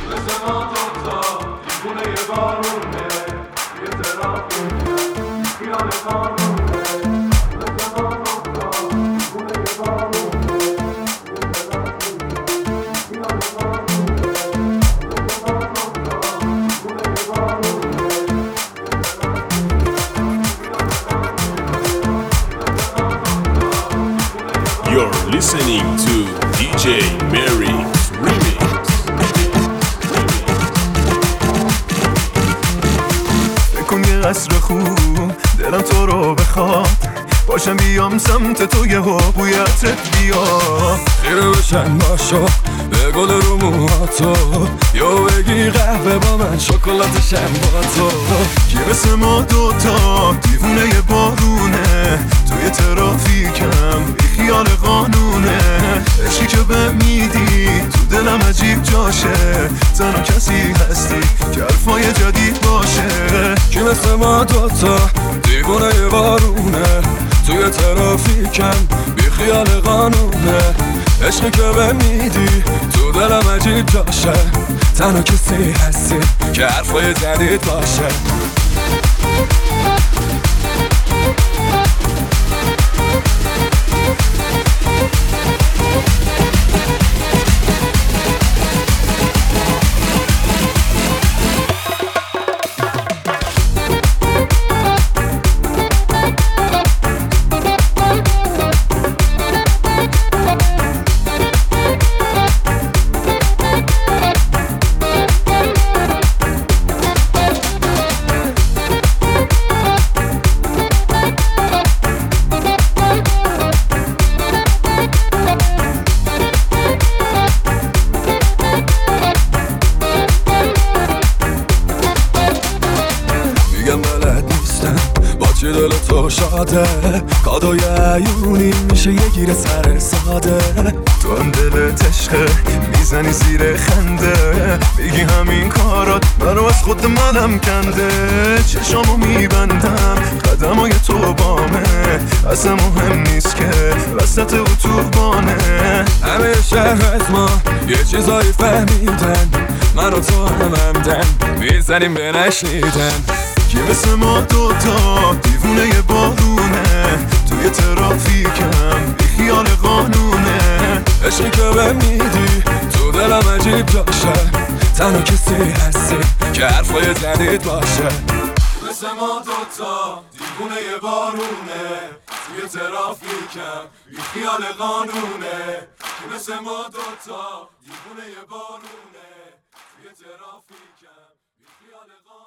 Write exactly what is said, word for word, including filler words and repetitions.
مثل ما دوتا دیوونه یه بارونه یه ترافیکه خیال قانونه مثل ما دوتا دیوونه یه بارونه یه ترافیکه خیال قانونه مثل ما دوتا دیوونه یه بارونه You're listening to دی جی Mary Remix. بکن یه قصر خوب دلم تو رو بخواد باشم بیام سمت تو یه ها بوی عطرت بیاد خیره بشن باشا به گل رو موهاتو یا بگی قهوه با من شکلاتشم با تو کی مثل ما دوتا دیوونه یه بارونه توی ترافیکم بی خیال قانونه عشقی که به میدی تو دلم عجیب جاشه تنها کسی هستی که حرفای جدید باشه کی مثل ما دوتا دیوونه یه بارونه توی ترافیکم بی خیال قانونه عشقی که به میدی تو دلم عجیب جاشه تنها کسی هستی که حرفای جدید باشه چی دل تو شاده کادوی عیونی میشه یه گیر سر ساده تو هم دلت عشقه میزنی زیر خنده میگی همین کارات منو از خود منم کنده چشامو میبندم قدمای تو بامه اصلا مهم نیست که وسط اتوبانه همه شهر از ما یه چیزایی فهمیدن من و تو هم همدن میزنیم به نشنیدن کی مثل ما دوتا دیوونه یه بارونه توی ترافیکم بی خیال قانونه عشقی که به میدی تو دلم عجیب جاشه تنها کسی هستی که حرفای جدید باشه مثل ما دوتا دیوونه یه بارونه توی ترافیکم بی خیال قانونه مثل ما دوتا دیوونه یه بارونه توی ترافیکم بی خیال قانونه